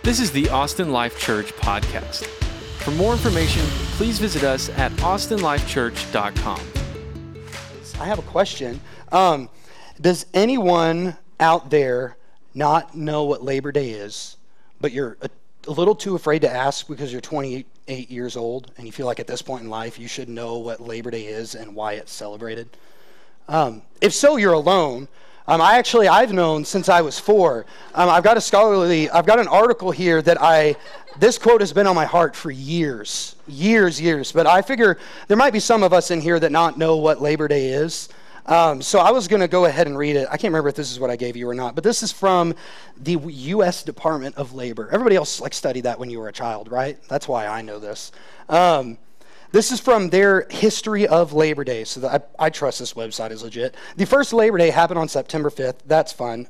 This is the Austin Life Church podcast. For more information, please visit us at austinlifechurch.com. I have a question. Does anyone out there not know what Labor Day is, but you're a little too afraid to ask because you're 28 years old and you feel like at this point in life you should know what Labor Day is and why it's celebrated? If so, you're alone. I've known since I was 4. I've got an article here that this quote has been on my heart for years. But I figure there might be some of us in here that not know what Labor Day is. So I was going to go ahead and read it. I can't remember if this is what I gave you or not, but this is from the U.S. Department of Labor. Everybody else studied that when you were a child, right? That's why I know this. This is from their history of Labor Day, so I trust this website is legit. The first Labor Day happened on September 5th. That's fun.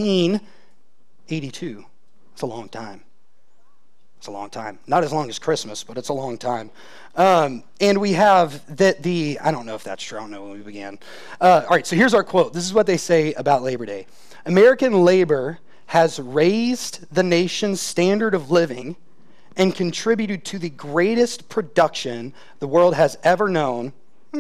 1882. It's a long time. It's a long time. Not as long as Christmas, but it's a long time. And we have I don't know if that's true. I don't know when we began. All right, so here's our quote. This is what they say about Labor Day. American labor has raised the nation's standard of living and contributed to the greatest production the world has ever known.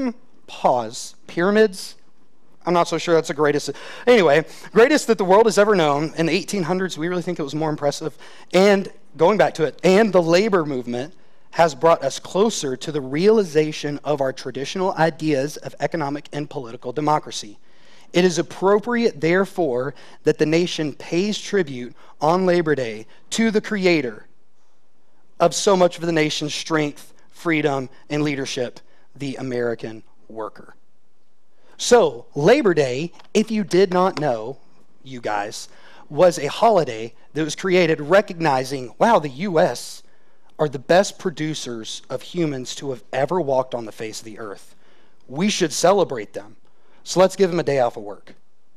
Pyramids? I'm not so sure that's the greatest. Anyway, greatest that the world has ever known. In the 1800s, we really think it was more impressive. And going back to it, and the labor movement has brought us closer to the realization of our traditional ideas of economic and political democracy. It is appropriate, therefore, that the nation pays tribute on Labor Day to the creator of so much of the nation's strength, freedom, and leadership, the American worker. So, Labor Day, if you did not know, you guys, was a holiday that was created recognizing, wow, the U.S. are the best producers of humans to have ever walked on the face of the earth. We should celebrate them. So let's give them a day off of work.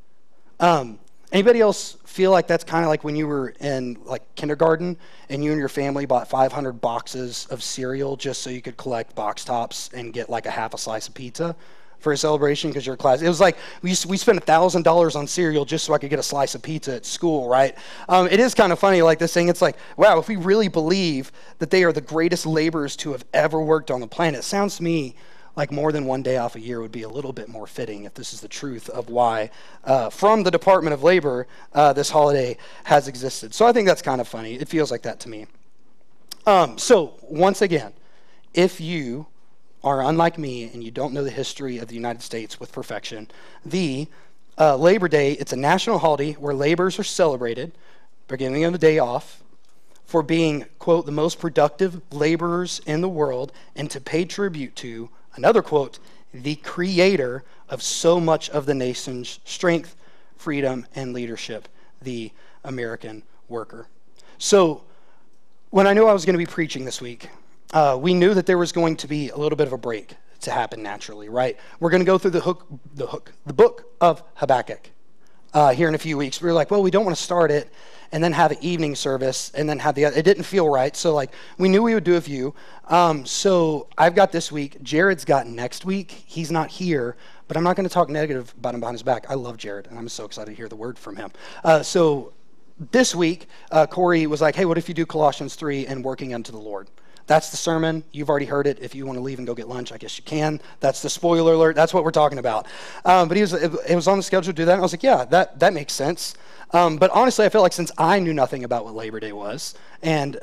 Anybody else feel like that's kind of like when you were in kindergarten and you and your family bought 500 boxes of cereal just so you could collect box tops and get a half a slice of pizza for a celebration because your class? It was like we spent $1,000 on cereal just so I could get a slice of pizza at school, right? It is kind of funny this thing. It's like, wow, if we really believe that they are the greatest laborers to have ever worked on the planet, it sounds to me like more than one day off a year would be a little bit more fitting if this is the truth of why, from the Department of Labor, this holiday has existed. So I think that's kind of funny. It feels like that to me. So once again, if you are unlike me and you don't know the history of the United States with perfection, the Labor Day, it's a national holiday where laborers are celebrated, beginning of the day off, for being, quote, the most productive laborers in the world, and to pay tribute to, another quote, the creator of so much of the nation's strength, freedom, and leadership, the American worker. So when I knew I was going to be preaching this week, we knew that there was going to be a little bit of a break to happen naturally, right? We're going to go through the book of Habakkuk here in a few weeks. We were like, well, we don't want to start it and then have an evening service and then have it didn't feel right. So we knew we would do a few. So I've got this week. Jared's got next week. He's not here, but I'm not going to talk negative about him behind his back. I love Jared, and I'm so excited to hear the word from him. So this week, Corey was like, hey, what if you do Colossians 3 and working unto the Lord? That's the sermon. You've already heard it. If you want to leave and go get lunch, I guess you can. That's the spoiler alert. That's what we're talking about. But it was on the schedule to do that. And I was like, yeah, that makes sense. But honestly, I felt like since I knew nothing about what Labor Day was, and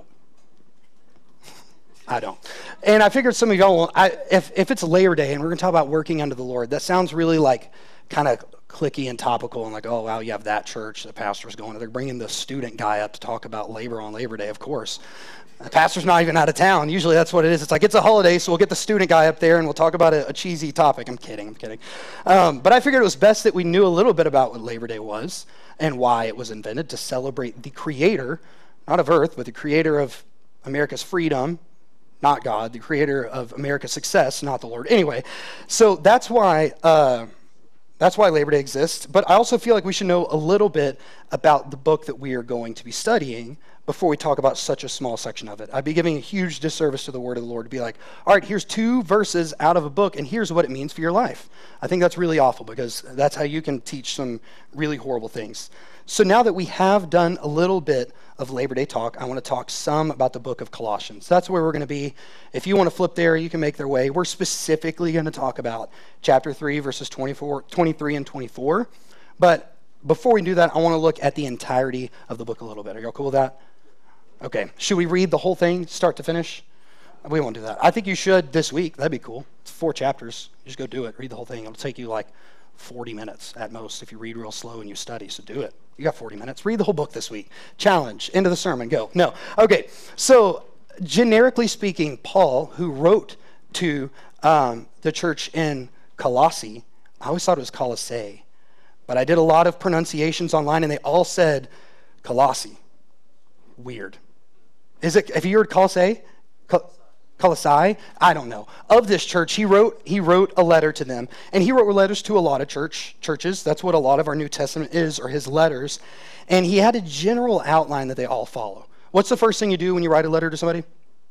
I don't. And I figured some of y'all, if it's Labor Day and we're going to talk about working unto the Lord, that sounds really kind of clicky and topical and oh, wow, you have that church, the pastor's going, they're bringing the student guy up to talk about labor on Labor Day, of course. The pastor's not even out of town. Usually that's what it is. It's it's a holiday, so we'll get the student guy up there and we'll talk about a cheesy topic. I'm kidding. But I figured it was best that we knew a little bit about what Labor Day was and why it was invented, to celebrate the creator, not of earth, but the creator of America's freedom, not God, the creator of America's success, not the Lord. Anyway, so that's why Labor Day exists. But I also feel like we should know a little bit about the book that we are going to be studying before we talk about such a small section of it. I'd be giving a huge disservice to the word of the Lord to be like, all right, here's 2 verses out of a book, and here's what it means for your life. I think that's really awful because that's how you can teach some really horrible things. So now that we have done a little bit of Labor Day talk, I want to talk some about the book of Colossians. That's where we're going to be. If you want to flip there, you can make their way. We're specifically going to talk about chapter 3, verses 23 and 24. But before we do that, I want to look at the entirety of the book a little bit. Are y'all cool with that? Okay. Should we read the whole thing, start to finish? We won't do that. I think you should this week. That'd be cool. It's 4 chapters. You just go do it. Read the whole thing. It'll take you like 40 minutes at most if you read real slow and you study. So do it. You got 40 minutes. Read the whole book this week. Challenge. End of the sermon. Go. No. Okay. So generically speaking, Paul, who wrote to the church in Colossae, I always thought it was Colossae, but I did a lot of pronunciations online and they all said Colossae. Weird. Is it? Have you heard Colossae? Colossae? I don't know. Of this church, he wrote a letter to them, and he wrote letters to a lot of churches. That's what a lot of our New Testament is, or his letters. And he had a general outline that they all follow. What's the first thing you do when you write a letter to somebody?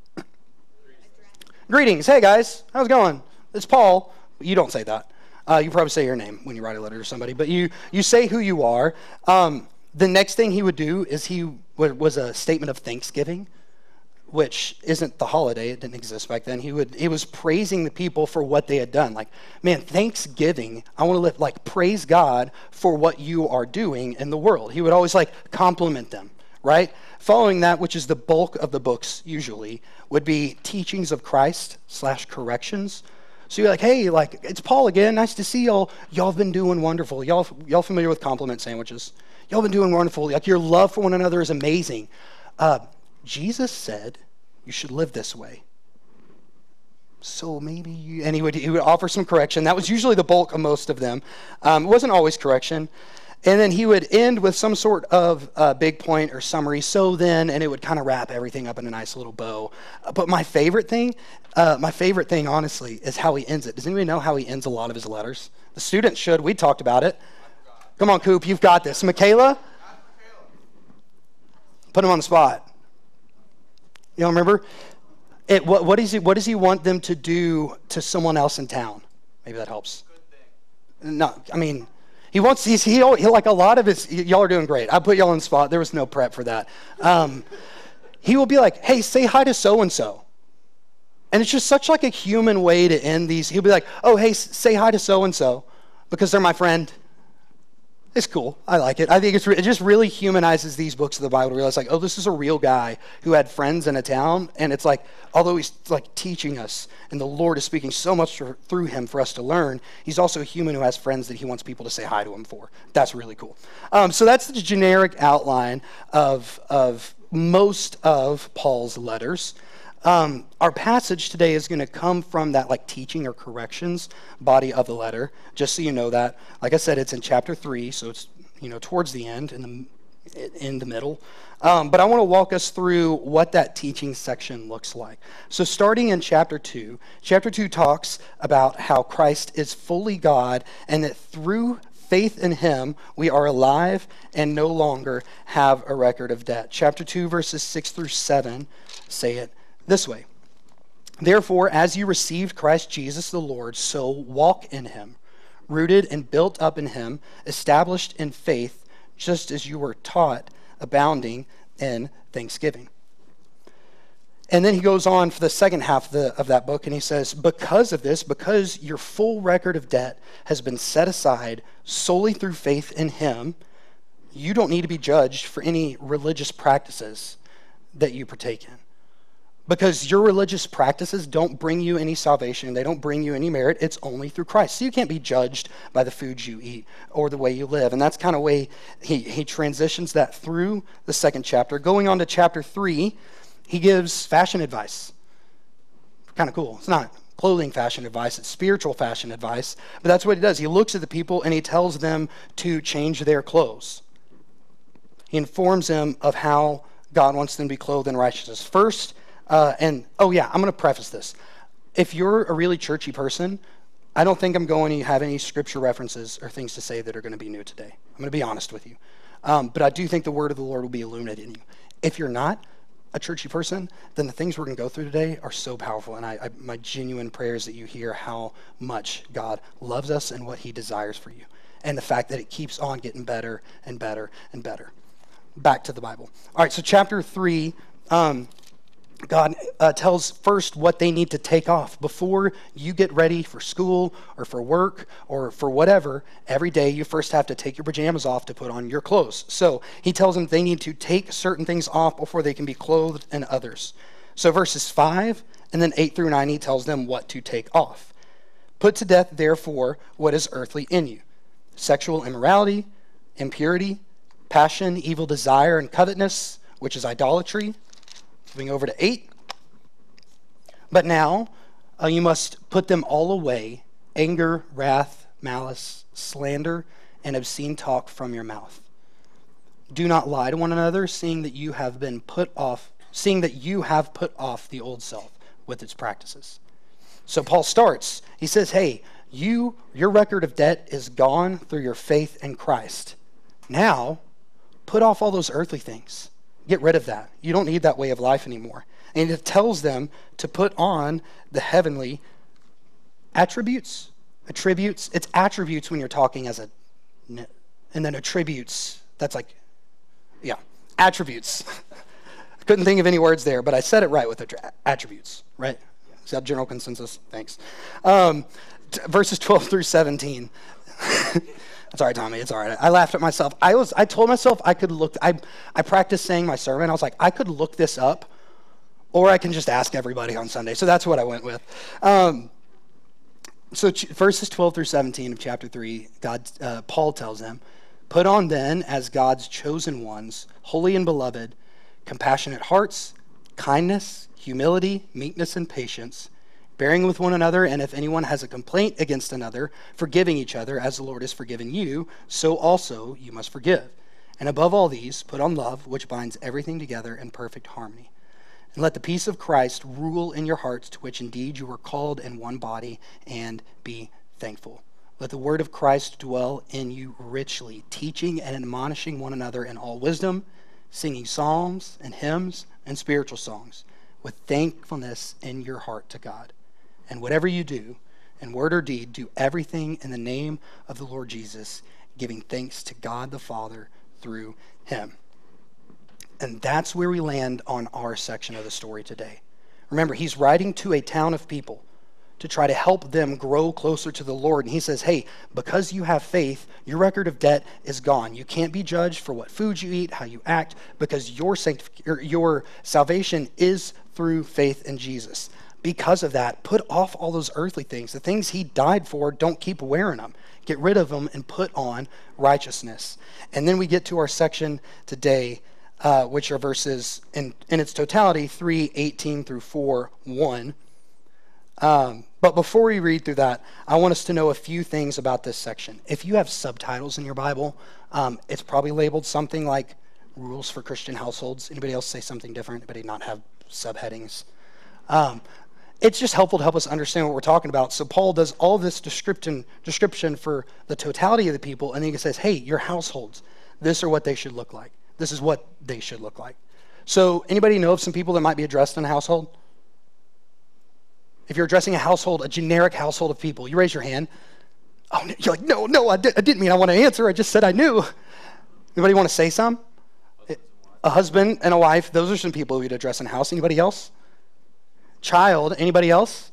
Greetings. Hey guys, how's it going? It's Paul. You don't say that. You probably say your name when you write a letter to somebody, but you say who you are. The next thing he would do is was a statement of thanksgiving, which isn't the holiday. It didn't exist back then. He was praising the people for what they had done. Like, man, Thanksgiving, I want to praise God for what you are doing in the world. He would always compliment them, right? Following that, which is the bulk of the books usually, would be teachings of Christ / corrections. So you're like, hey, it's Paul again. Nice to see y'all. Y'all have been doing wonderful. Y'all familiar with compliment sandwiches? Y'all been doing wonderful. Your love for one another is amazing. Jesus said you should live this way. So maybe and he would offer some correction. That was usually the bulk of most of them. It wasn't always correction. And then he would end with some sort of big point or summary. So then, and it would kind of wrap everything up in a nice little bow. But my favorite thing, honestly, is how he ends it. Does anybody know how he ends a lot of his letters? The students should. We talked about it. Come on, Coop, you've got this. Michaela? Put him on the spot. You don't remember? What does he want them to do to someone else in town? Maybe that helps. Good thing. No, I mean, he like a lot of his, y'all are doing great. I put y'all on the spot. There was no prep for that. He will be like, hey, say hi to so-and-so. And it's just such a human way to end these. He'll be like, oh, hey, say hi to so-and-so because they're my friend. It's cool. I like it. I think it just really humanizes these books of the Bible to realize oh, this is a real guy who had friends in a town. And it's although he's teaching us and the Lord is speaking so much through him for us to learn, he's also a human who has friends that he wants people to say hi to him for. That's really cool. So that's the generic outline of most of Paul's letters. Our passage today is going to come from that teaching or corrections body of the letter, just so you know that. Like I said, it's in chapter 3, so it's towards the end, in the middle. But I want to walk us through what that teaching section looks like. So starting in chapter 2 talks about how Christ is fully God and that through faith in him, we are alive and no longer have a record of debt. Chapter 2, verses 6 through 7 say it this way. Therefore, as you received Christ Jesus the Lord, so walk in him, rooted and built up in him, established in faith, just as you were taught, abounding in thanksgiving. And then he goes on for the second half of that book, and he says, because of this, because your full record of debt has been set aside solely through faith in him, you don't need to be judged for any religious practices that you partake in. Because your religious practices don't bring you any salvation. They don't bring you any merit. It's only through Christ. So you can't be judged by the foods you eat or the way you live. And that's kind of way he transitions that through the second chapter. Going on to chapter 3, he gives fashion advice. Kind of cool. It's not clothing fashion advice. It's spiritual fashion advice. But that's what he does. He looks at the people and he tells them to change their clothes. He informs them of how God wants them to be clothed in righteousness. First, I'm going to preface this. If you're a really churchy person, I don't think I'm going to have any scripture references or things to say that are going to be new today. I'm going to be honest with you. But I do think the word of the Lord will be illuminated in you. If you're not a churchy person, then the things we're going to go through today are so powerful. And my genuine prayer is that you hear how much God loves us and what he desires for you. And the fact that it keeps on getting better and better and better. Back to the Bible. All right, so chapter 3, God tells first what they need to take off. Before you get ready for school or for work or for whatever, every day you first have to take your pajamas off to put on your clothes. So he tells them they need to take certain things off before they can be clothed in others. So verses 5 and then 8 through 9, he tells them what to take off. Put to death, therefore, what is earthly in you: sexual immorality, impurity, passion, evil desire, and covetousness, which is idolatry. Moving over to 8. But now you must put them all away: anger, wrath, malice, slander, and obscene talk from your mouth. Do not lie to one another, seeing that you have put off the old self with its practices. So Paul starts. He says, hey, your record of debt is gone through your faith in Christ. Now, put off all those earthly things. Get rid of that. You don't need that way of life anymore. And it tells them to put on the heavenly attributes. It's attributes when you're talking as a, and then attributes, that's like, yeah, attributes. I couldn't think of any words there, but I said it right with attributes, right? Is that general consensus? Thanks. Verses 12 through 17. It's all right, Tommy. It's all right. I laughed at myself. I told myself I could look. I practiced saying my sermon. I was like, I could look this up, or I can just ask everybody on Sunday. So that's what I went with. Verses 12 through 17 of chapter 3, Paul tells them, put on then as God's chosen ones, holy and beloved, compassionate hearts, kindness, humility, meekness, and patience, bearing with one another, and if anyone has a complaint against another, forgiving each other as the Lord has forgiven you, so also you must forgive. And above all these, put on love, which binds everything together in perfect harmony. And let the peace of Christ rule in your hearts, to which indeed you were called in one body, and be thankful. Let the word of Christ dwell in you richly, teaching and admonishing one another in all wisdom, singing psalms and hymns and spiritual songs, with thankfulness in your heart to God. And whatever you do, in word or deed, do everything in the name of the Lord Jesus, giving thanks to God the Father through him. And that's where we land on our section of the story today. Remember, he's writing to a town of people to try to help them grow closer to the Lord. And he says, hey, because you have faith, your record of debt is gone. You can't be judged for what food you eat, how you act, because your salvation is through faith in Jesus. Because of that, put off all those earthly things. The things he died for, don't keep wearing them. Get rid of them and put on righteousness. And then we get to our section today, which are verses in its totality, 3:18 through 4:1. But before we read through that, I want us to know a few things about this section. If you have subtitles in your Bible, it's probably labeled something like Rules for Christian Households. Anybody else say something different? Anybody not have subheadings? It's just helpful to help us understand what we're talking about. So Paul does all this description for the totality of the people, and then he says, hey, your households, this are what they should look like. This is what they should look like. So anybody know of some people that might be addressed in a household? If you're addressing a household, a generic household of people, you raise your hand. Oh, you're like, no, I didn't mean I want to answer. I just said I knew. Anybody want to say some? A husband and a wife, those are some people we'd address in a house. Anybody else? Child, anybody else?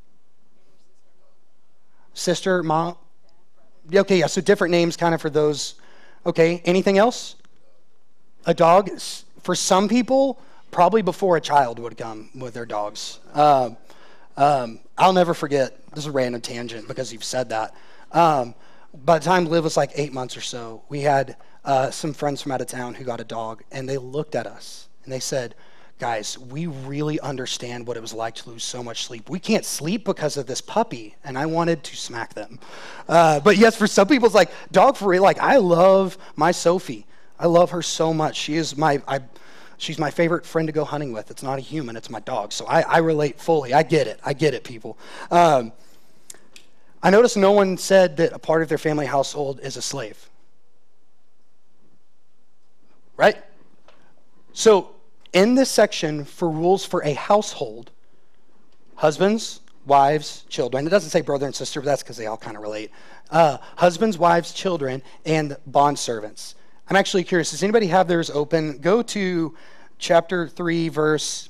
Sister, mom? Okay, yeah, so different names kind of for those. Okay, anything else? A dog? For some people, probably before a child would come with their dogs. I'll never forget, this is a random tangent because you've said that. By the time Liv was like 8 months or so, we had some friends from out of town who got a dog, and they looked at us and they said, guys, we really understand what it was like to lose so much sleep. We can't sleep because of this puppy, and I wanted to smack them. But yes, for some people, it's like, dog for real. Like, I love my Sophie. I love her so much. She's my favorite friend to go hunting with. It's not a human, it's my dog. So I relate fully. I get it, people. I noticed no one said that a part of their family household is a slave. Right? So in this section for rules for a household, husbands, wives, children. It doesn't say brother and sister, but that's because they all kind of relate. Husbands, wives, children, and bondservants. I'm actually curious, does anybody have theirs open? Go to chapter 3, verse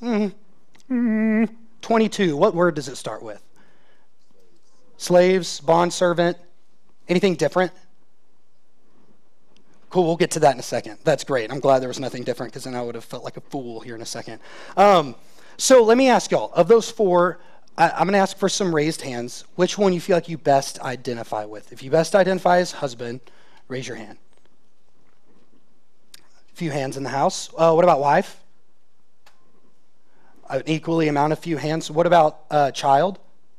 22. What word does it start with? Slaves, bondservant. Anything different? Cool, we'll get to that in a second. That's great. I'm glad there was nothing different because then I would have felt like a fool here in a second. So let me ask y'all, of those four, I'm going to ask for some raised hands. Which one you feel like you best identify with? If you best identify as husband, raise your hand. A few hands in the house. What about wife? An equally amount of few hands. What about child?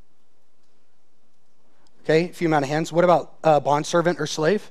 Okay, a few amount of hands. What about bondservant or slave?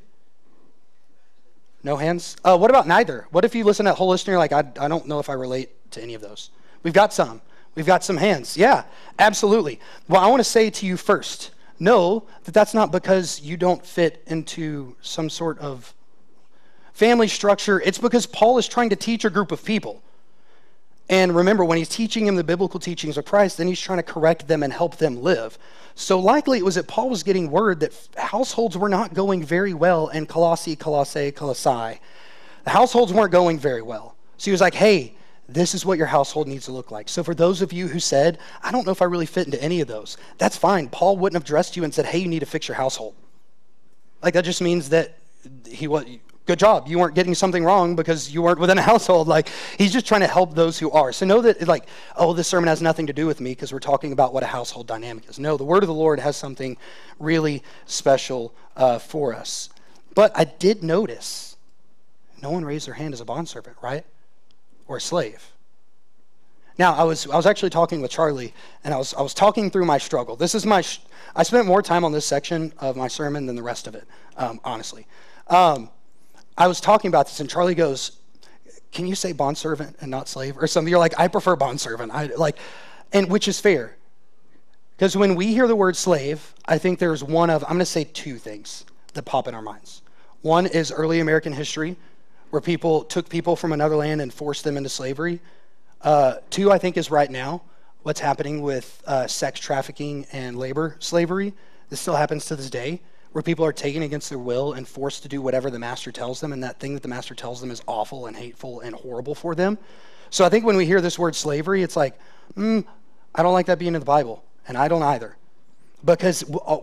No hands? What about neither? What if you listen to that whole list and you're like, I don't know if I relate to any of those? We've got some. We've got some hands. Yeah, absolutely. Well, I want to say to you first, know that that's not because you don't fit into some sort of family structure. It's because Paul is trying to teach a group of people. And remember, when he's teaching them the biblical teachings of Christ, then he's trying to correct them and help them live. So likely it was that Paul was getting word that households were not going very well in Colossae. The households weren't going very well. So he was like, hey, this is what your household needs to look like. So for those of you who said, I don't know if I really fit into any of those, that's fine. Paul wouldn't have addressed you and said, hey, you need to fix your household. Like that just means that good job. You weren't getting something wrong because you weren't within a household. Like he's just trying to help those who are. So know that this sermon has nothing to do with me because we're talking about what a household dynamic is. No, the word of the Lord has something really special for us. But I did notice no one raised their hand as a bondservant, right? Or a slave. Now, I was actually talking with Charlie, and I was talking through my struggle. This is I spent more time on this section of my sermon than the rest of it, honestly. I was talking about this, and Charlie goes, can you say bondservant and not slave or something? You're like, I prefer bondservant. And which is fair. Because when we hear the word slave, I think there's I'm going to say two things that pop in our minds. One is early American history, where people took people from another land and forced them into slavery. Two, I think, is right now, what's happening with sex trafficking and labor slavery. This still happens to this day, where people are taken against their will and forced to do whatever the master tells them, and that thing that the master tells them is awful and hateful and horrible for them. So I think when we hear this word slavery, it's like, I don't like that being in the Bible, and I don't either. Because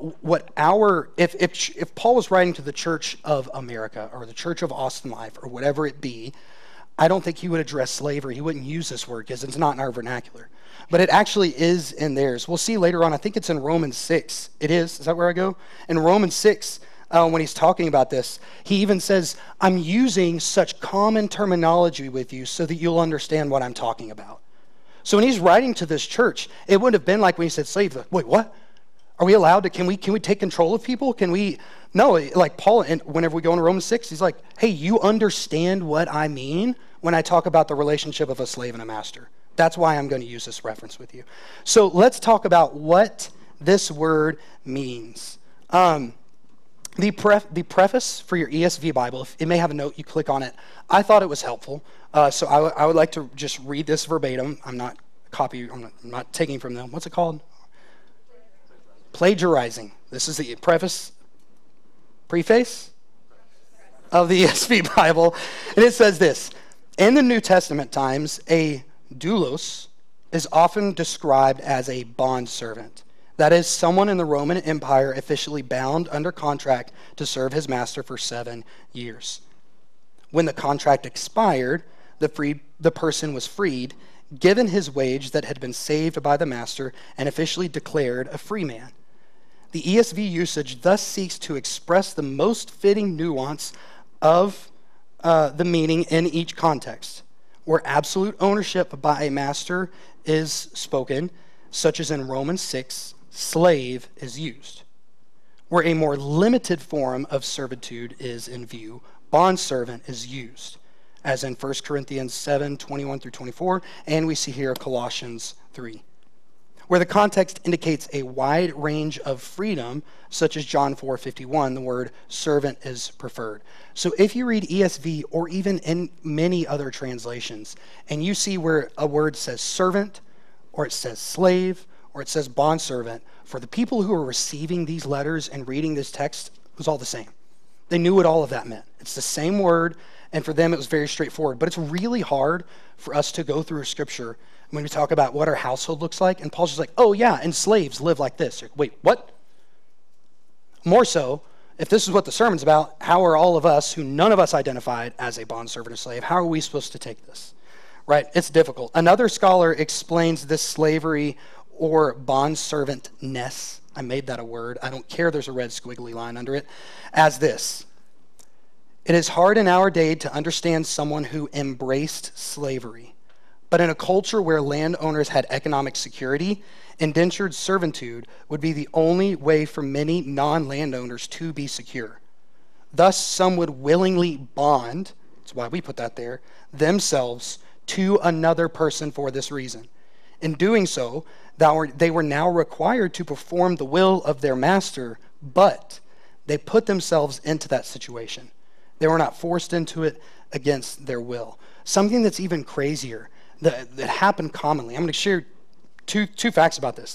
if Paul was writing to the Church of America or the Church of Austin Life or whatever it be, I don't think he would address slavery. He wouldn't use this word because it's not in our vernacular. But it actually is in theirs. We'll see later on. I think it's in Romans 6. It is. Is that where I go? In Romans 6, when he's talking about this, he even says, I'm using such common terminology with you so that you'll understand what I'm talking about. So when he's writing to this church, it wouldn't have been like when he said slave. Like, wait, what? Are we allowed to, can we take control of people? No, like Paul, and whenever we go into Romans 6, he's like, hey, you understand what I mean when I talk about the relationship of a slave and a master. That's why I'm going to use this reference with you. So let's talk about what this word means. The preface for your ESV Bible, it may have a note, you click on it. I thought it was helpful. So I would like to just read this verbatim. I'm not taking from them. What's it called? Plagiarizing. This is the preface of the ESV Bible. And it says this: in the New Testament times, a doulos is often described as a bondservant. That is, someone in the Roman Empire officially bound under contract to serve his master for 7 years. When the contract expired, the person was freed, given his wage that had been saved by the master, and officially declared a free man. The ESV usage thus seeks to express the most fitting nuance of the meaning in each context. Where absolute ownership by a master is spoken, such as in Romans 6, slave is used. Where a more limited form of servitude is in view, bondservant is used, as in 1 Corinthians 7, 21 through 24, and we see here Colossians 3. where the context indicates a wide range of freedom, such as John 4:51, the word servant is preferred. So if you read ESV or even in many other translations, and you see where a word says servant, or it says slave, or it says bondservant, for the people who are receiving these letters and reading this text, it was all the same. They knew what all of that meant. It's the same word, and for them it was very straightforward. But it's really hard for us to go through Scripture when we talk about what our household looks like, and Paul's just like, oh yeah, and slaves live like this. Wait, what? More so, if this is what the sermon's about, how are all of us, who none of us identified as a bondservant or slave, how are we supposed to take this? Right? It's difficult. Another scholar explains this slavery or bondservantness, I made that a word, I don't care there's a red squiggly line under it, as this. It is hard in our day to understand someone who embraced slavery. But in a culture where landowners had economic security, indentured servitude would be the only way for many non-landowners to be secure. Thus, some would willingly bond, that's why we put that there, themselves to another person for this reason. In doing so, they were now required to perform the will of their master, but they put themselves into that situation. They were not forced into it against their will. Something that's even crazier that happened commonly. I'm going to share two facts about this.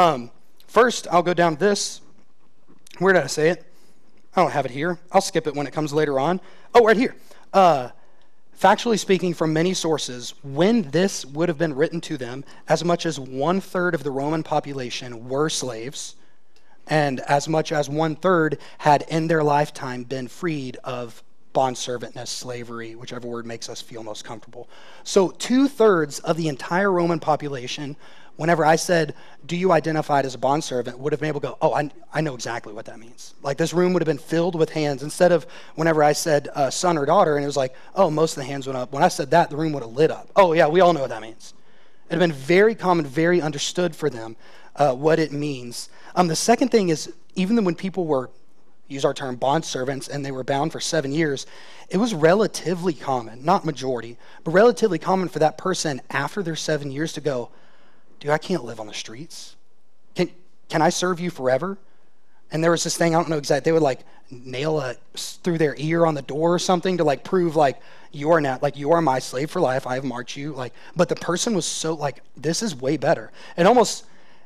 First, I'll go down this. Where did I say it? I don't have it here. I'll skip it when it comes later on. Oh, right here. Factually speaking, from many sources, when this would have been written to them, as much as 1/3 of the Roman population were slaves, and as much as 1/3 had in their lifetime been freed of bondservantness, slavery, whichever word makes us feel most comfortable. So 2/3 of the entire Roman population, whenever I said, do you identify as a bondservant, would have been able to go, oh, I know exactly what that means. Like this room would have been filled with hands instead of whenever I said son or daughter, and it was like, oh, most of the hands went up. When I said that, the room would have lit up. Oh, yeah, we all know what that means. It would have been very common, very understood for them what it means. The second thing is, even when people were, use our term, bondservants, and they were bound for 7 years, it was relatively common, not majority, but relatively common for that person after their 7 years to go, dude, I can't live on the streets. Can I serve you forever? And there was this thing, I don't know exactly, they would like nail it through their ear on the door or something to like prove like, you are not, like you are my slave for life, I have marked you. Like, but the person was so like, this is way better. And almost,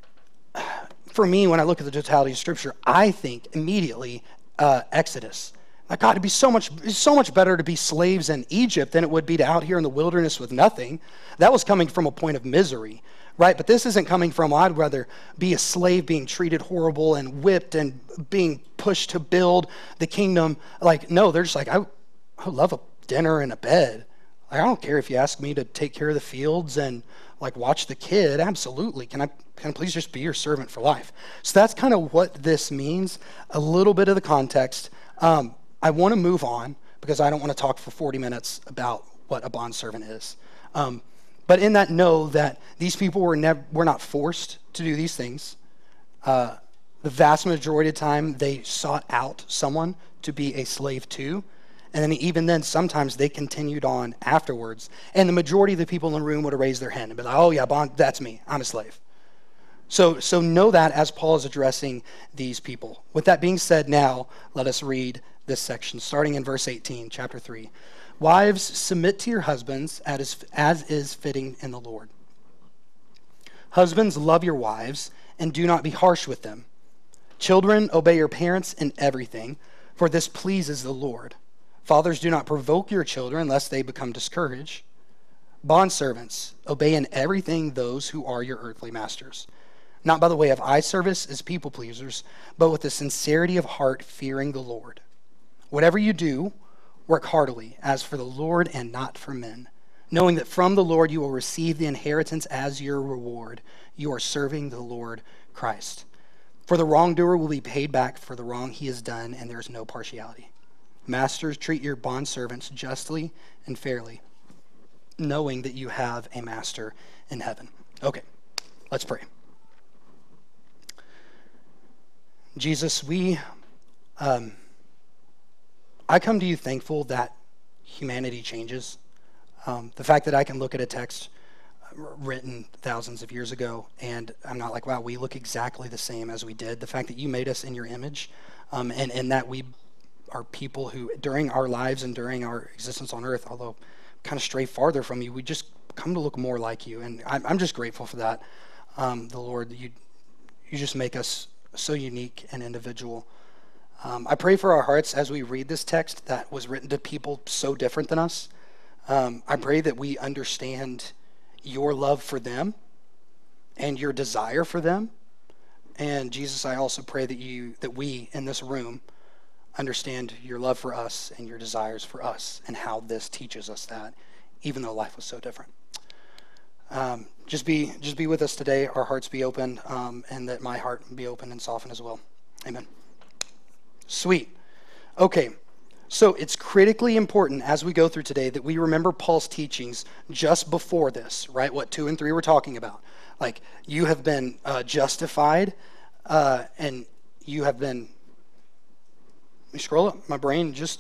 for me, when I look at the totality of Scripture, I think immediately Exodus. Like, God, it'd be so much better to be slaves in Egypt than it would be to out here in the wilderness with nothing. That was coming from a point of misery, right? But this isn't coming from, I'd rather be a slave being treated horrible and whipped and being pushed to build the kingdom. Like, no, they're just like, I love a dinner and a bed. Like, I don't care if you ask me to take care of the fields and like watch the kid. Absolutely. Can I please just be your servant for life? So that's kind of what this means, a little bit of the context. I want to move on because I don't want to talk for 40 minutes about what a bondservant is. But in that, know that these people were not forced to do these things. The vast majority of the time, they sought out someone to be a slave to. And then even then, sometimes they continued on afterwards. And the majority of the people in the room would have raised their hand and be like, oh yeah, that's me. I'm a slave. So know that as Paul is addressing these people. With that being said, now let us read this section, starting in verse 18, chapter 3. Wives, submit to your husbands as is fitting in the Lord. Husbands, love your wives, and do not be harsh with them. Children, obey your parents in everything, for this pleases the Lord. Fathers, do not provoke your children, lest they become discouraged. Bondservants, obey in everything those who are your earthly masters, not by the way of eye service as people pleasers, but with the sincerity of heart, fearing the Lord. Whatever you do, work heartily, as for the Lord and not for men, knowing that from the Lord you will receive the inheritance as your reward. You are serving the Lord Christ. For the wrongdoer will be paid back for the wrong he has done, and there is no partiality. Masters, treat your bondservants justly and fairly, knowing that you have a master in heaven. Okay, let's pray. Jesus, I come to you thankful that humanity changes. The fact that I can look at a text written thousands of years ago, and I'm not like, wow, we look exactly the same as we did. The fact that you made us in your image, and that we are people who, during our lives and during our existence on earth, although kind of stray farther from you, we just come to look more like you, and I'm just grateful for that. The Lord, you just make us so unique and individual. I pray for our hearts as we read this text that was written to people so different than us. I pray that we understand your love for them and your desire for them. And Jesus, I also pray that we in this room understand your love for us and your desires for us and how this teaches us that, even though life was so different. Just be with us today. Our hearts be open, and that my heart be open and soften as well. Amen. Sweet. Okay. So it's critically important as we go through today that we remember Paul's teachings just before this, right? What 2 and 3 we're talking about. Like, you have been justified, and you have been, let me scroll up, my brain just,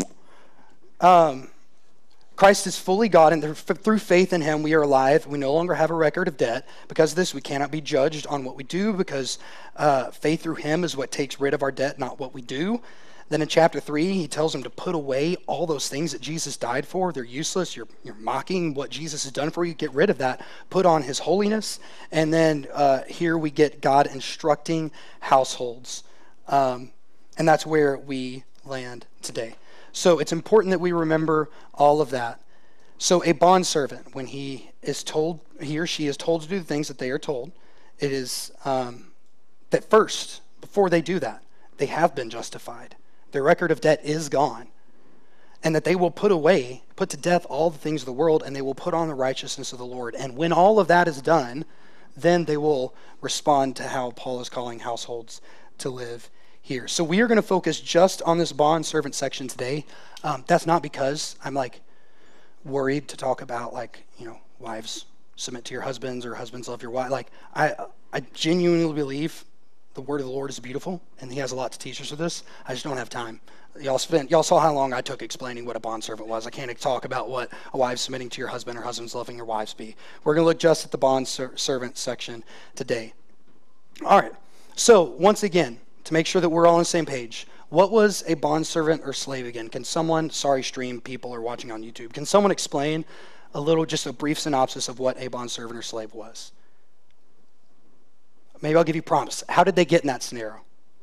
Christ is fully God, and through faith in him we are alive. We no longer have a record of debt. Because of this, we cannot be judged on what we do, because faith through him is what takes rid of our debt, not what we do. Then in chapter 3, he tells them to put away all those things that Jesus died for. They're useless. You're mocking what Jesus has done for you. Get rid of that. Put on his holiness. And then here we get God instructing households. And that's where we land today. So it's important that we remember all of that. So a bondservant, when he or she is told to do the things that they are told, it is that first, before they do that, they have been justified. Their record of debt is gone. And that they will put to death all the things of the world, and they will put on the righteousness of the Lord. And when all of that is done, then they will respond to how Paul is calling households to live here. So we are going to focus just on this bondservant section today. That's not because I'm worried to talk about wives submit to your husbands or husbands love your wife. I genuinely believe the word of the Lord is beautiful, and he has a lot to teach us with this. I just don't have time. Y'all saw how long I took explaining what a bondservant was. I can't talk about what a wife submitting to your husband or husbands loving your wives be. We're going to look just at the bondservant section today. All right. So once again, to make sure that we're all on the same page, what was a bondservant or slave again? Can someone, stream people are watching on YouTube, can someone explain just a brief synopsis of what a bondservant or slave was? Maybe I'll give you prompts. How did they get in that scenario?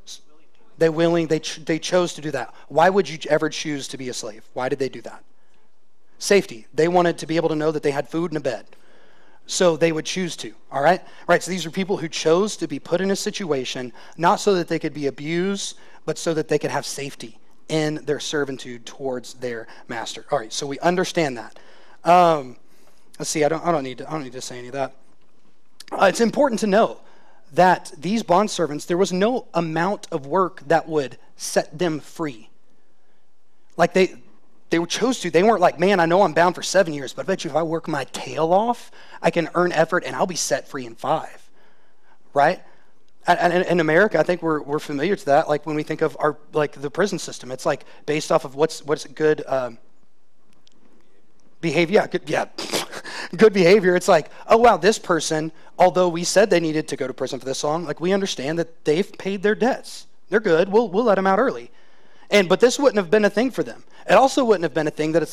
They chose to do that. Why would you ever choose to be a slave? Why did they do that? Safety. They wanted to be able to know that they had food and a bed. So they would choose to, all right? Right, so these are people who chose to be put in a situation, not so that they could be abused, but so that they could have safety in their servitude towards their master. All right, so we understand that. Let's see, I don't need to say any of that. It's important to know that these bondservants, there was no amount of work that would set them free. They were chose to. They weren't like, man, I know I'm bound for 7 years, but I bet you if I work my tail off, I can earn effort and I'll be set free in 5, right? And in America, I think we're familiar to that. Like when we think of our the prison system, it's based off of what's good behavior. Good behavior. It's oh wow, this person, although we said they needed to go to prison for this long, we understand that they've paid their debts. They're good. We'll let them out early. But this wouldn't have been a thing for them. It also wouldn't have been a thing that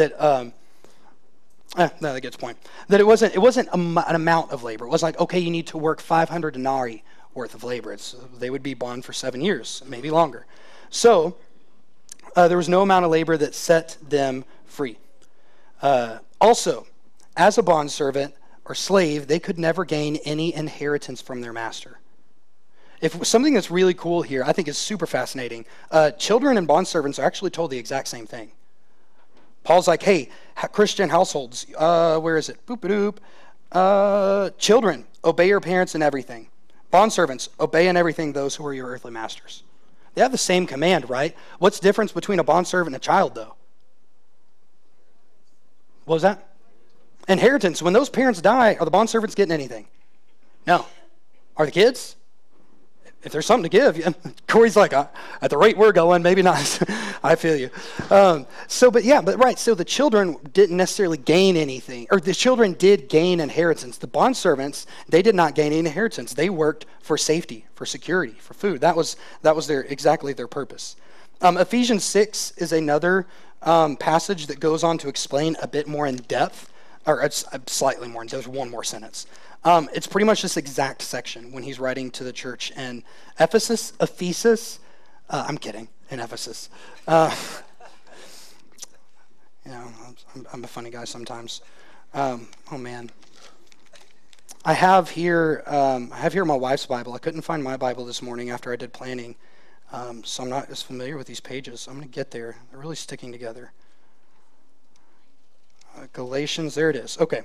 that gets the point. That it wasn't an amount of labor. It was okay, you need to work 500 denarii worth of labor. They would be bond for 7 years, maybe longer. So there was no amount of labor that set them free. Also, as a bondservant or slave, they could never gain any inheritance from their master. If something that's really cool here, I think is super fascinating. Children and bondservants are actually told the exact same thing. Paul's hey, Christian households, where is it? Boop-a-doop. Children, obey your parents in everything. Bondservants, obey in everything those who are your earthly masters. They have the same command, right? What's the difference between a bondservant and a child, though? What was that? Inheritance. When those parents die, are the bondservants getting anything? No. Are the kids? if there's something to give, yeah. Corey's like, at the rate we're going, maybe not. I feel you. So the children didn't necessarily gain anything, or the children did gain inheritance. The bondservants, they did not gain any inheritance. They worked for safety, for security, for food. That was exactly their purpose. Ephesians 6 is another passage that goes on to explain a bit more in depth, or it's slightly more. There's one more sentence. It's pretty much this exact section when he's writing to the church in Ephesus. I'm kidding, in Ephesus. I'm a funny guy sometimes. Oh man, I have here my wife's Bible. I couldn't find my Bible this morning after I did planning, so I'm not as familiar with these pages. I'm going to get there. They're really sticking together. Galatians, there it is. Okay.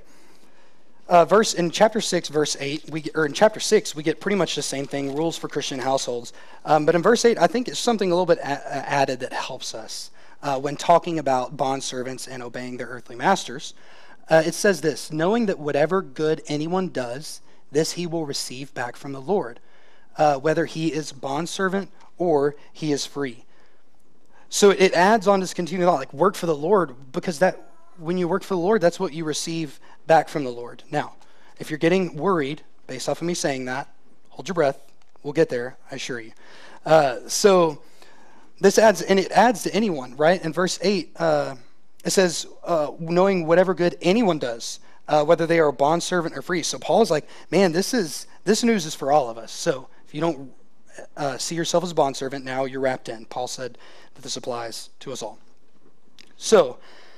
In chapter 6, verse 8, in chapter 6, we get pretty much the same thing, rules for Christian households. But in verse 8, I think it's something a little bit added that helps us when talking about bondservants and obeying their earthly masters. It says this, knowing that whatever good anyone does, this he will receive back from the Lord, whether he is bondservant or he is free. So it adds on this continued thought, like work for the Lord, because when you work for the Lord, that's what you receive back from the Lord. Now, if you're getting worried based off of me saying that, hold your breath. We'll get there, I assure you. So this adds to anyone, right? In verse 8, it says, knowing whatever good anyone does, whether they are a bondservant or free. So Paul's like, man, this news is for all of us. So if you don't see yourself as a bondservant, now you're wrapped in. Paul said that this applies to us all. So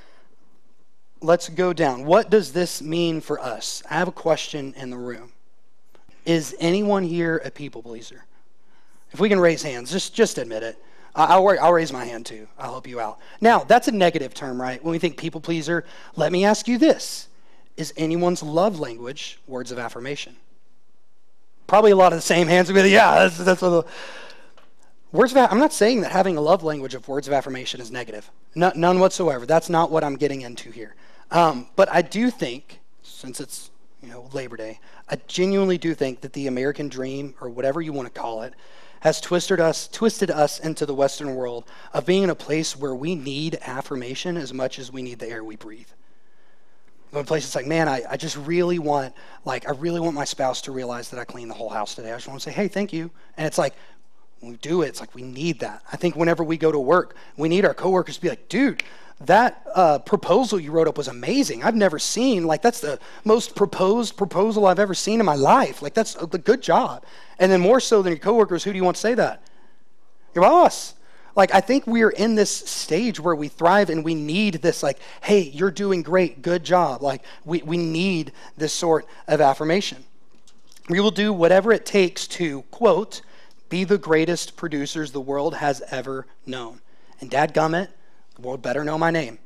let's go down. What does this mean for us? I have a question in the room. Is anyone here a people pleaser? If we can raise hands, just admit it. I'll raise my hand too. I'll help you out. Now, that's a negative term, right? When we think people pleaser, let me ask you this. Is anyone's love language words of affirmation? Probably a lot of the same hands would be, yeah, that's what I'm not saying that having a love language of words of affirmation is negative. None whatsoever. That's not what I'm getting into here. But I do think, since it's Labor Day, I genuinely do think that the American dream, or whatever you want to call it, has twisted us into the Western world of being in a place where we need affirmation as much as we need the air we breathe. In a place it's like, man, I just really want my spouse to realize that I cleaned the whole house today. I just want to say, hey, thank you. And it's like, when we do it, it's like we need that. I think whenever we go to work, we need our coworkers to be like, dude, that proposal you wrote up was amazing. I've never seen, that's the most proposed proposal I've ever seen in my life. That's a good job. And then more so than your coworkers, who do you want to say that? Your boss. I think we are in this stage where we thrive and we need this, hey, you're doing great, good job. We need this sort of affirmation. We will do whatever it takes to, quote, be the greatest producers the world has ever known. And dadgummit, the world better know my name.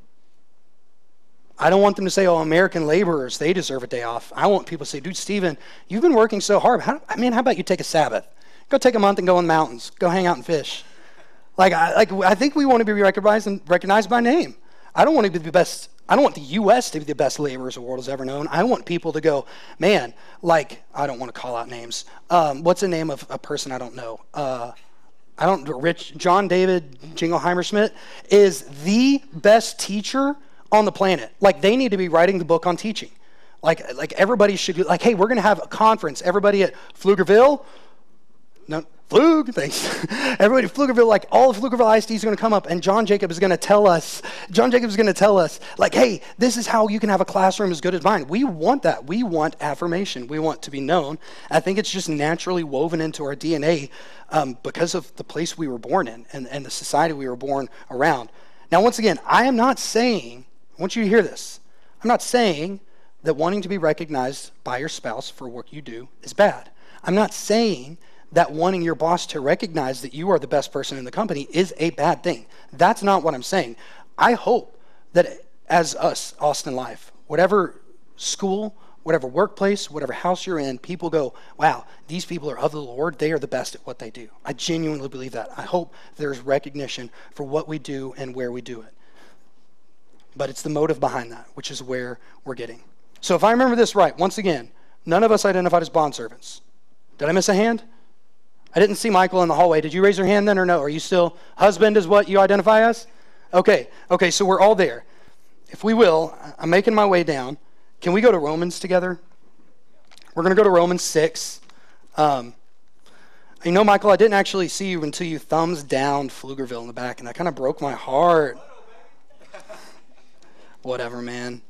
I don't want them to say, American laborers, they deserve a day off. I want people to say, dude, Stephen, you've been working so hard. How about you take a Sabbath? Go take a month and go in the mountains. Go hang out and fish. I think we want to be recognized by name. I don't want to be the best. I don't want the U.S. to be the best laborers the world has ever known. I want people to go, man, I don't want to call out names. What's the name of a person I don't know? John David Jingleheimer Schmidt is the best teacher on the planet. They need to be writing the book on teaching. Everybody should do, hey, we're going to have a conference. Everybody at Pflugerville. No, Pflug, thanks. Everybody at Pflugerville, all of Pflugerville ISD is going to come up, and John Jacob is going to tell us, hey, this is how you can have a classroom as good as mine. We want that. We want affirmation. We want to be known. I think it's just naturally woven into our DNA because of the place we were born in and the society we were born around. Now, once again, I am not saying, I want you to hear this, I'm not saying that wanting to be recognized by your spouse for work you do is bad. I'm not saying that wanting your boss to recognize that you are the best person in the company is a bad thing. That's not what I'm saying. I hope that as us, Austin Life, whatever school, whatever workplace, whatever house you're in, people go, wow, these people are of the Lord. They are the best at what they do. I genuinely believe that. I hope there's recognition for what we do and where we do it. But it's the motive behind that, which is where we're getting. So if I remember this right, once again, none of us identified as bondservants. Did I miss a hand? I didn't see Michael in the hallway. Did you raise your hand then or no? Are you still, husband is what you identify as? Okay, so we're all there. If we will, I'm making my way down. Can we go to Romans together? We're going to go to Romans 6. Michael, I didn't actually see you until you thumbs down Pflugerville in the back, and that kind of broke my heart. Whatever, man.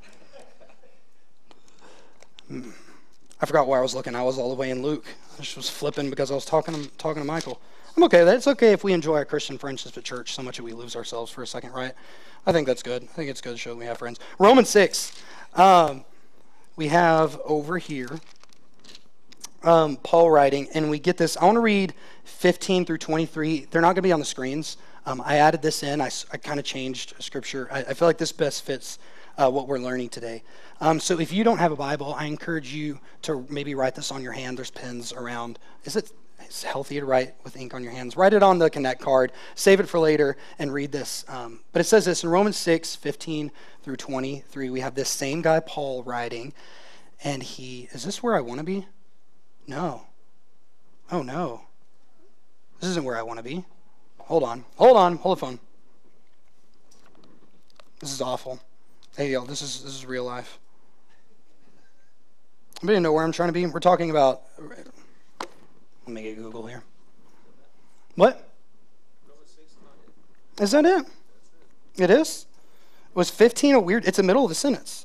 I forgot where I was looking. I was all the way in Luke. I just was flipping because I was talking to Michael. I'm okay. That's okay if we enjoy our Christian friendships at church so much that we lose ourselves for a second, right? I think that's good. I think it's good to show that we have friends. Romans 6. We have over here Paul writing, and we get this. I want to read 15 through 23. They're not going to be on the screens. I added this in. I kind of changed scripture. I feel like this best fits what we're learning today. So if you don't have a Bible, I encourage you to maybe write this on your hand. There's pens around. It's healthy to write with ink on your hands. Write it on the Connect card. Save it for later and read this. But it says this in Romans 6, 15 through 23. We have this same guy, Paul, writing. And is this where I want to be? No. Oh, no. This isn't where I want to be. Hold the phone. This is awful. Hey, yo, this is real life. Anybody know where I'm trying to be? We're talking about... Let me get Google here. What? Is that it? It is? Was 15 a weird... It's the middle of the sentence.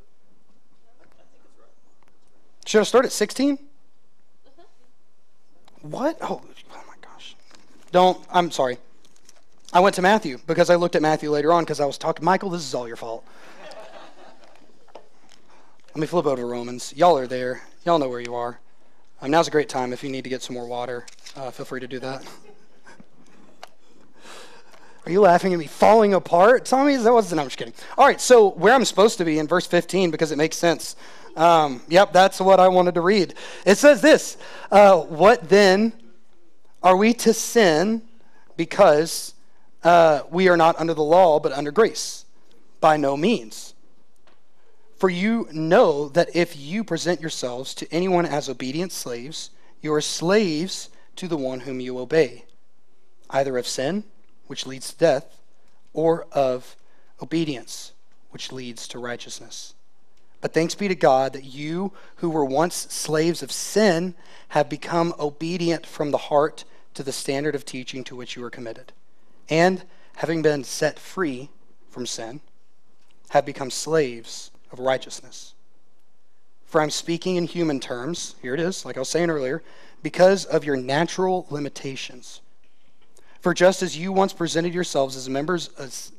Should I start at 16? What? Oh my gosh. I'm sorry. I went to Matthew because I looked at Matthew later on because I was talking. Michael, this is all your fault. Let me flip over to Romans. Y'all are there. Y'all know where you are. Now's a great time. If you need to get some more water, feel free to do that. Are you laughing at me falling apart? Tommy, no, I'm just kidding. All right, so where I'm supposed to be in verse 15 because it makes sense. Yep, that's what I wanted to read. It says this, what then are we to sin because we are not under the law but under grace? By no means. For you know that if you present yourselves to anyone as obedient slaves, you are slaves to the one whom you obey, either of sin, which leads to death, or of obedience, which leads to righteousness. But thanks be to God that you who were once slaves of sin have become obedient from the heart to the standard of teaching to which you were committed. And having been set free from sin, have become slaves of righteousness. For I'm speaking in human terms, here it is, like I was saying earlier, because of your natural limitations. For just as you once presented yourselves as members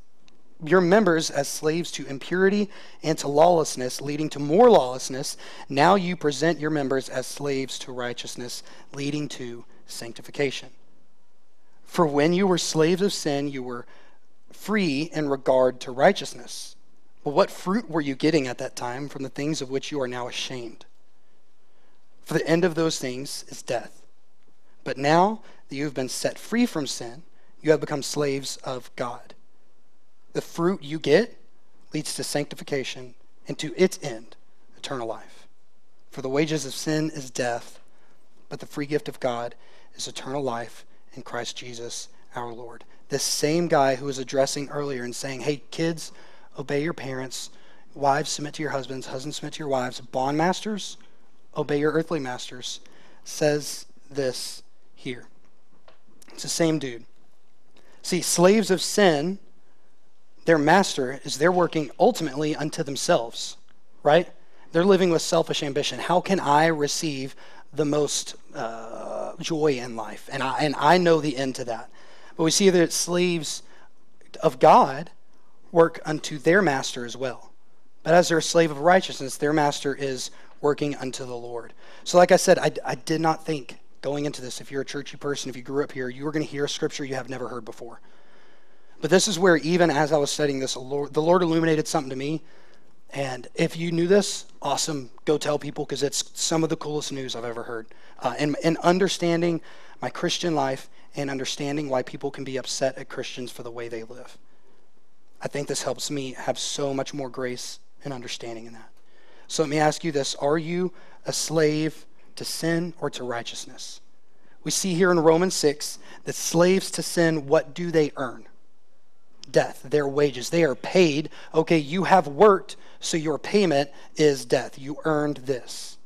as slaves to impurity and to lawlessness, leading to more lawlessness, now you present your members as slaves to righteousness, leading to sanctification. For when you were slaves of sin, you were free in regard to righteousness. But what fruit were you getting at that time from the things of which you are now ashamed? For the end of those things is death. But now that you have been set free from sin, you have become slaves of God. The fruit you get leads to sanctification, and to its end, eternal life. For the wages of sin is death, but the free gift of God is eternal life in Christ Jesus our Lord. This same guy who was addressing earlier and saying, hey, kids, obey your parents. Wives, submit to your husbands. Husbands, submit to your wives. Bondmasters, obey your earthly masters, says this here. It's the same dude. See, slaves of sin, their master is they're working ultimately unto themselves, right? They're living with selfish ambition. How can I receive the most joy in life? And I know the end to that. But we see that slaves of God work unto their master as well. But as they're a slave of righteousness, their master is working unto the Lord. So like I said, I did not think going into this, if you're a churchy person, if you grew up here, you were going to hear a scripture you have never heard before. But this is where even as I was studying this, the Lord illuminated something to me. And if you knew this, awesome, go tell people because it's some of the coolest news I've ever heard. And understanding my Christian life and understanding why people can be upset at Christians for the way they live. I think this helps me have so much more grace and understanding in that. So let me ask you this. Are you a slave to sin or to righteousness? We see here in Romans 6 that slaves to sin, what do they earn? Death, their wages. They are paid. Okay, you have worked, so your payment is death. You earned this.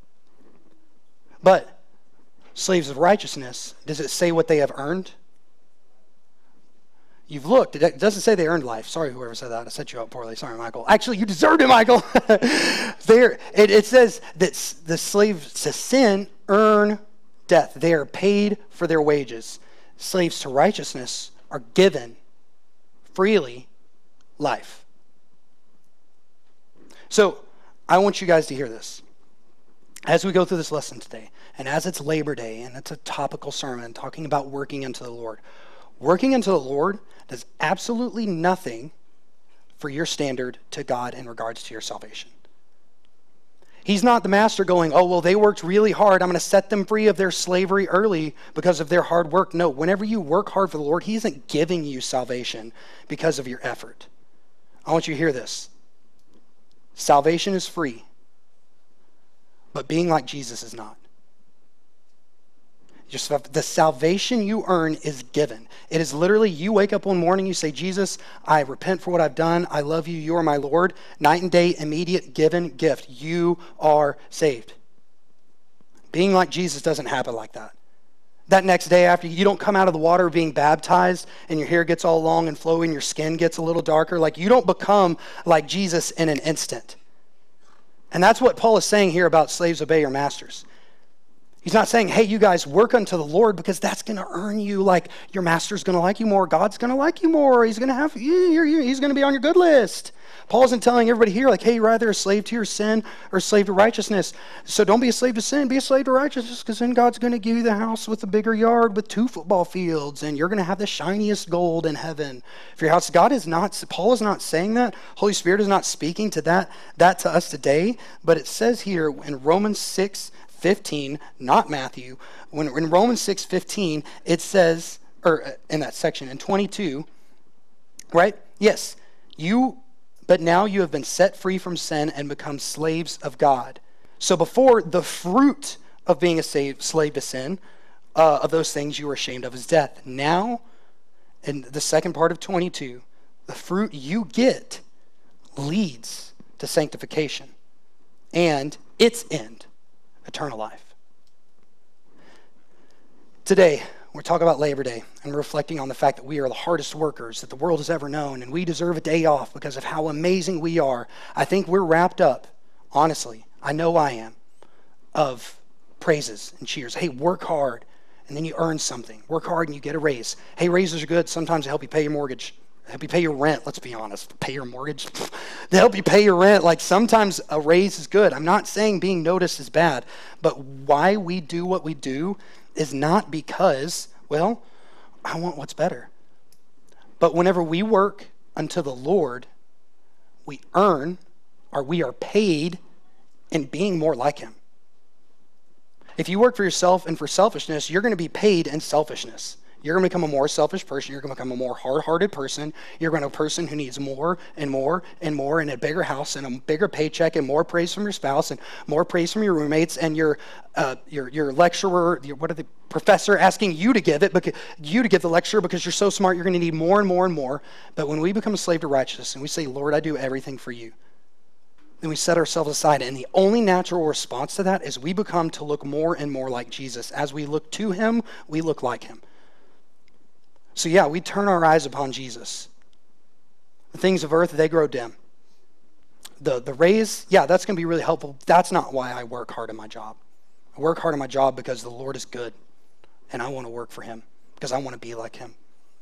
But slaves of righteousness, does it say what they have earned? You've looked. It doesn't say they earned life. Sorry, whoever said that. I set you up poorly. Sorry, Michael. Actually, you deserved it, Michael. It says that the slaves to sin earn death. They are paid for their wages. Slaves to righteousness are given freely life. So I want you guys to hear this. As we go through this lesson today, and as it's Labor Day, and it's a topical sermon talking about working unto the Lord, working unto the Lord does absolutely nothing for your standard to God in regards to your salvation. He's not the master going, oh, well, they worked really hard. I'm going to set them free of their slavery early because of their hard work. No, whenever you work hard for the Lord, he isn't giving you salvation because of your effort. I want you to hear this. Salvation is free, but being like Jesus is not. The salvation you earn is given. It is literally, you wake up one morning, you say, Jesus, I repent for what I've done. I love you. You are my Lord. Night and day, immediate given gift. You are saved. Being like Jesus doesn't happen like that. That next day after, you don't come out of the water being baptized and your hair gets all long and flowy and your skin gets a little darker. Like, you don't become like Jesus in an instant. And that's what Paul is saying here about slaves obey your masters. He's not saying, hey, you guys work unto the Lord because that's going to earn you, like your master's going to like you more, God's going to like you more, he's going to have he's going to be on your good list. Paul isn't telling everybody here, like, hey, you're either a slave to your sin or a slave to righteousness. So don't be a slave to sin, be a slave to righteousness, because then God's going to give you the house with the bigger yard with 2 football fields, and you're going to have the shiniest gold in heaven for your house. Paul is not saying that. Holy Spirit is not speaking to that to us today, but it says here in Romans 6:15, not Matthew, when in Romans 6:15, it says, or in that section, in 22, right? Yes, but now you have been set free from sin and become slaves of God. So before, the fruit of being a slave to sin, of those things you were ashamed of, is death. Now, in the second part of 22, the fruit you get leads to sanctification and its end, eternal life. Today, we're talking about Labor Day and reflecting on the fact that we are the hardest workers that the world has ever known, and we deserve a day off because of how amazing we are. I think we're wrapped up, honestly, I know I am, of praises and cheers. Hey, work hard, and then you earn something. Work hard and you get a raise. Hey, raises are good. Sometimes they help you pay your mortgage. They help you pay your rent, let's be honest. Pay your mortgage? They help you pay your rent. Like, sometimes a raise is good. I'm not saying being noticed is bad, but why we do what we do is not because, well, I want what's better. But whenever we work unto the Lord, we earn, or we are paid in being more like him. If you work for yourself and for selfishness, you're going to be paid in selfishness. You're going to become a more selfish person. You're going to become a more hard-hearted person. You're going to be a person who needs more and more and more, and a bigger house and a bigger paycheck and more praise from your spouse and more praise from your roommates and your lecturer, professor asking you to give it, because you to give the lecture because you're so smart. You're going to need more and more and more. But when we become a slave to righteousness and we say, Lord, I do everything for you, then we set ourselves aside. And the only natural response to that is we become to look more and more like Jesus. As we look to him, we look like him. So yeah, we turn our eyes upon Jesus. The things of earth, they grow dim. The raise, yeah, that's going to be really helpful. That's not why I work hard in my job. I work hard in my job because the Lord is good, and I want to work for him because I want to be like him.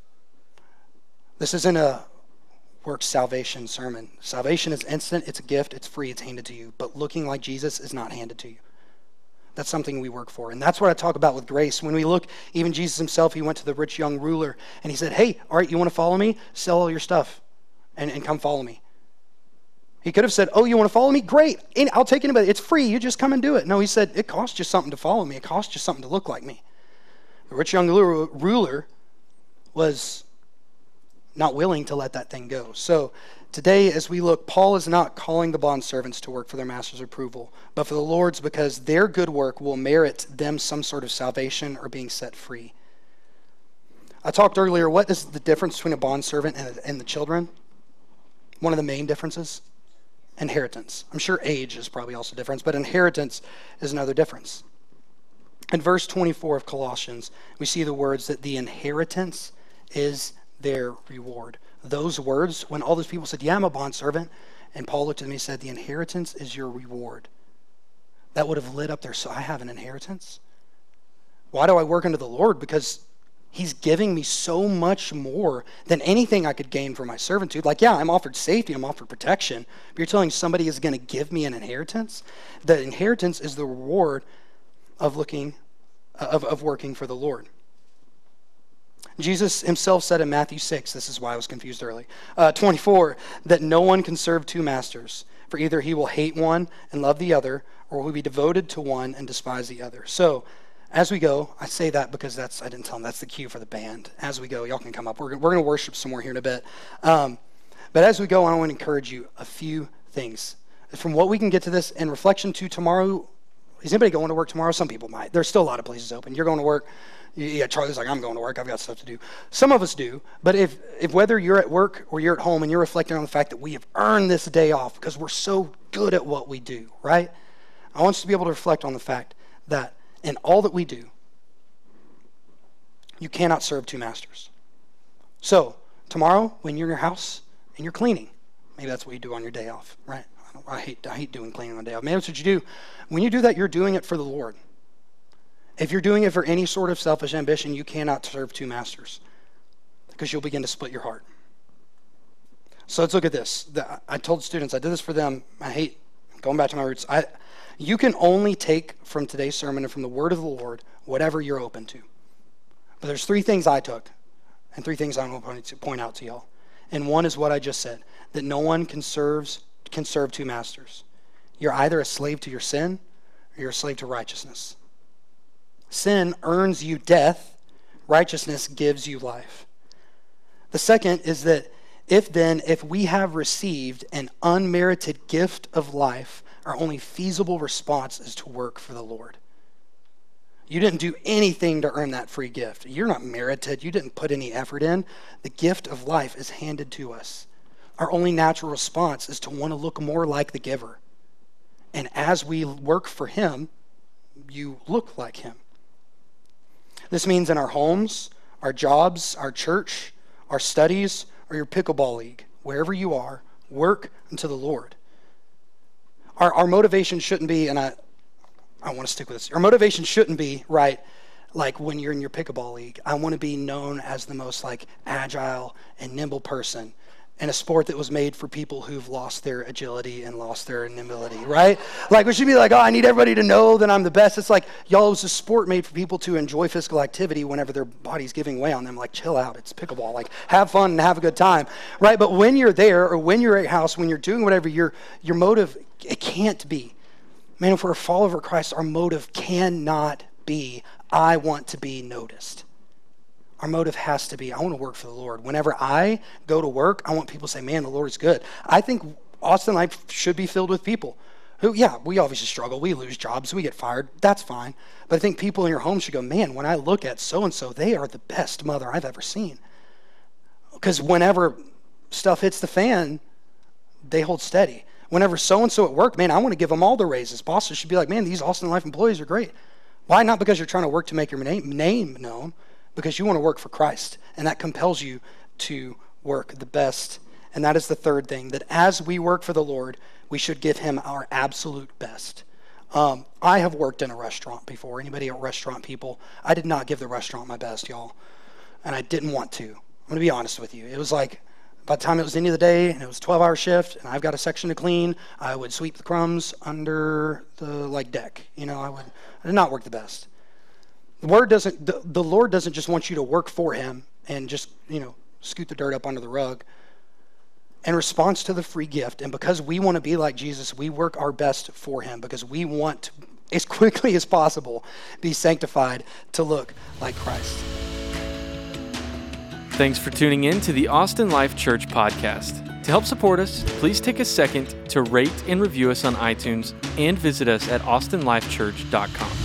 This isn't a work salvation sermon. Salvation is instant, it's a gift, it's free, it's handed to you. But looking like Jesus is not handed to you. That's something we work for. And that's what I talk about with grace. When we look, even Jesus himself, he went to the rich young ruler and he said, hey, all right, you want to follow me? Sell all your stuff and come follow me. He could have said, oh, you want to follow me? Great. I'll take anybody. It's free. You just come and do it. No, he said, it costs you something to follow me. It costs you something to look like me. The rich young ruler was not willing to let that thing go. So Today, as we look, Paul is not calling the bondservants to work for their master's approval, but for the Lord's, because their good work will merit them some sort of salvation or being set free. I talked earlier, what is the difference between a bondservant and the children? One of the main differences? Inheritance. I'm sure age is probably also a difference, but inheritance is another difference. In verse 24 of Colossians, we see the words that the inheritance is their reward. Those words, when all those people said, yeah, I'm a bondservant, and Paul looked at me and said, the inheritance is your reward. That would have lit up there. So I have an inheritance? Why do I work unto the Lord? Because he's giving me so much more than anything I could gain for my servitude. Like, yeah, I'm offered safety, I'm offered protection, but you're telling somebody is going to give me an inheritance? The inheritance is the reward of working for the Lord. Jesus himself said in Matthew 6, this is why I was confused early, 24, that no one can serve two masters, for either he will hate one and love the other, or will be devoted to one and despise the other. So, as we go, I say that because I didn't tell them, that's the cue for the band. As we go, y'all can come up. We're going to worship some more here in a bit. But as we go, I want to encourage you a few things. From what we can get to this in reflection to tomorrow, is anybody going to work tomorrow? Some people might. There's still a lot of places open. You're going to work. Yeah, Charlie's like, I'm going to work. I've got stuff to do. Some of us do. But if whether you're at work or you're at home and you're reflecting on the fact that we have earned this day off because we're so good at what we do, right? I want us to be able to reflect on the fact that in all that we do, you cannot serve two masters. So tomorrow, when you're in your house and you're cleaning, maybe that's what you do on your day off, right? I hate doing cleaning on day off. Maybe that's what you do. When you do that, you're doing it for the Lord. If you're doing it for any sort of selfish ambition, you cannot serve two masters because you'll begin to split your heart. So let's look at this. I told students, I did this for them. I hate going back to my roots. You can only take from today's sermon and from the word of the Lord whatever you're open to. But there's three things I took and three things I'm going to point out to y'all. And one is what I just said, that no one can serve two masters. You're either a slave to your sin or you're a slave to righteousness. Sin earns you death. Righteousness gives you life. The second is that if we have received an unmerited gift of life, our only feasible response is to work for the Lord. You didn't do anything to earn that free gift. You're not merited. You didn't put any effort in. The gift of life is handed to us. Our only natural response is to want to look more like the giver. And as we work for him, you look like him. This means in our homes, our jobs, our church, our studies, or your pickleball league, wherever you are, work unto the Lord. Our motivation shouldn't be, and I want to stick with this, our motivation shouldn't be, right, like when you're in your pickleball league, I want to be known as the most like agile and nimble person in a sport that was made for people who've lost their agility and lost their nimbility, right? Like we should be like, oh, I need everybody to know that I'm the best. It's like, y'all, it was a sport made for people to enjoy physical activity whenever their body's giving way on them. Like, chill out, it's pickleball. Like, have fun and have a good time, right? But when you're there or when you're at your house, when you're doing whatever, your motive, it can't be. Man, if we're a follower of Christ, our motive cannot be, I want to be noticed. Our motive has to be, I want to work for the Lord. Whenever I go to work, I want people to say, man, the Lord is good. I think Austin Life should be filled with people who, yeah, we obviously struggle. We lose jobs. We get fired. That's fine. But I think people in your home should go, man, when I look at so-and-so, they are the best mother I've ever seen. Because whenever stuff hits the fan, they hold steady. Whenever so-and-so at work, man, I want to give them all the raises. Bosses should be like, man, these Austin Life employees are great. Why? Not because you're trying to work to make your name known, because you want to work for Christ, and that compels you to work the best. And that is the third thing, that as we work for the Lord, we should give him our absolute best. I have worked in a restaurant before. Anybody at restaurant people? I did not give the restaurant my best, y'all, and I didn't want to. I'm going to be honest with you. It was like, by the time it was the end of the day, and it was a 12-hour shift, and I've got a section to clean, I would sweep the crumbs under the deck. I did not work the best. The Lord doesn't just want you to work for him and just, scoot the dirt up under the rug. In response to the free gift, and because we want to be like Jesus, we work our best for him because we want to, as quickly as possible, be sanctified to look like Christ. Thanks for tuning in to the Austin Life Church podcast. To help support us, please take a second to rate and review us on iTunes and visit us at austinlifechurch.com.